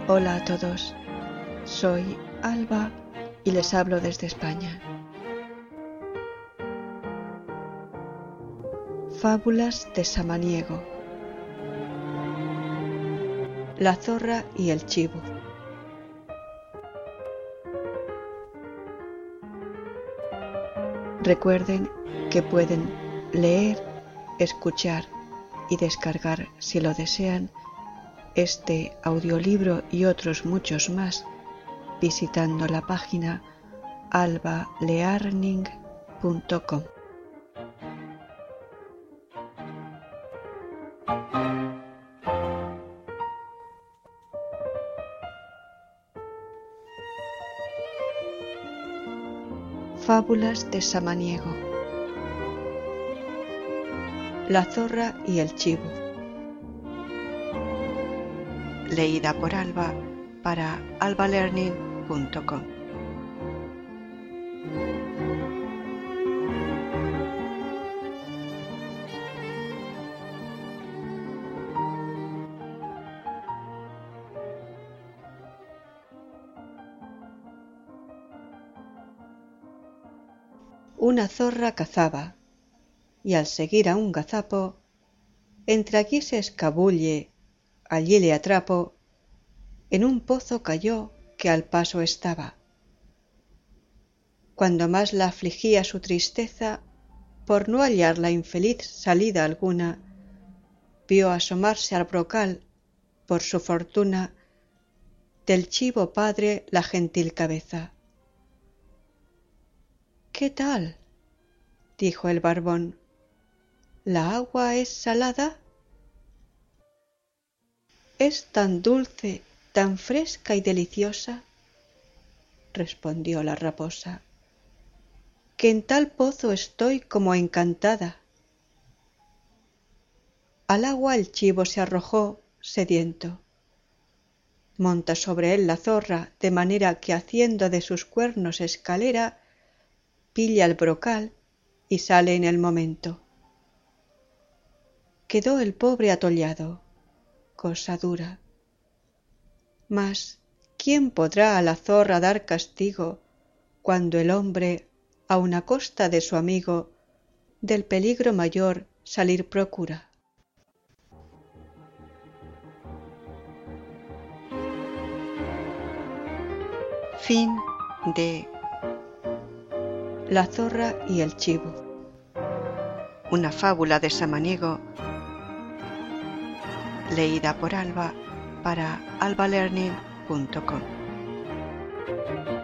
Hola a todos, soy Alba y les hablo desde España. Fábulas de Samaniego. La zorra y el chivo. Recuerden que pueden leer, escuchar y descargar, si lo desean, este audiolibro y otros muchos más visitando la página albalearning.com. Fábulas de Samaniego. La zorra y el chivo. Leída por Alba para albalearning.com. Una zorra cazaba, y al seguir a un gazapo, entre aquí se escabulle, allí le atrapo, en un pozo cayó que al paso estaba. Cuando más la afligía su tristeza, por no hallar la infeliz salida alguna, vio asomarse al brocal, por su fortuna, del chivo padre la gentil cabeza. —¿Qué tal? —dijo el barbón—, ¿la agua es salada? —Es tan dulce, tan fresca y deliciosa —respondió la raposa—, que en tal pozo estoy como encantada. Al agua el chivo se arrojó, sediento. Monta sobre él la zorra, de manera que haciendo de sus cuernos escalera, pilla el brocal y sale en el momento. Quedó el pobre atollado, cosa dura. Mas, ¿quién podrá a la zorra dar castigo cuando el hombre, aun a costa de su amigo, del peligro mayor salir procura? Fin de La zorra y el chivo. Una fábula de Samaniego, leída por Alba para albalearning.com.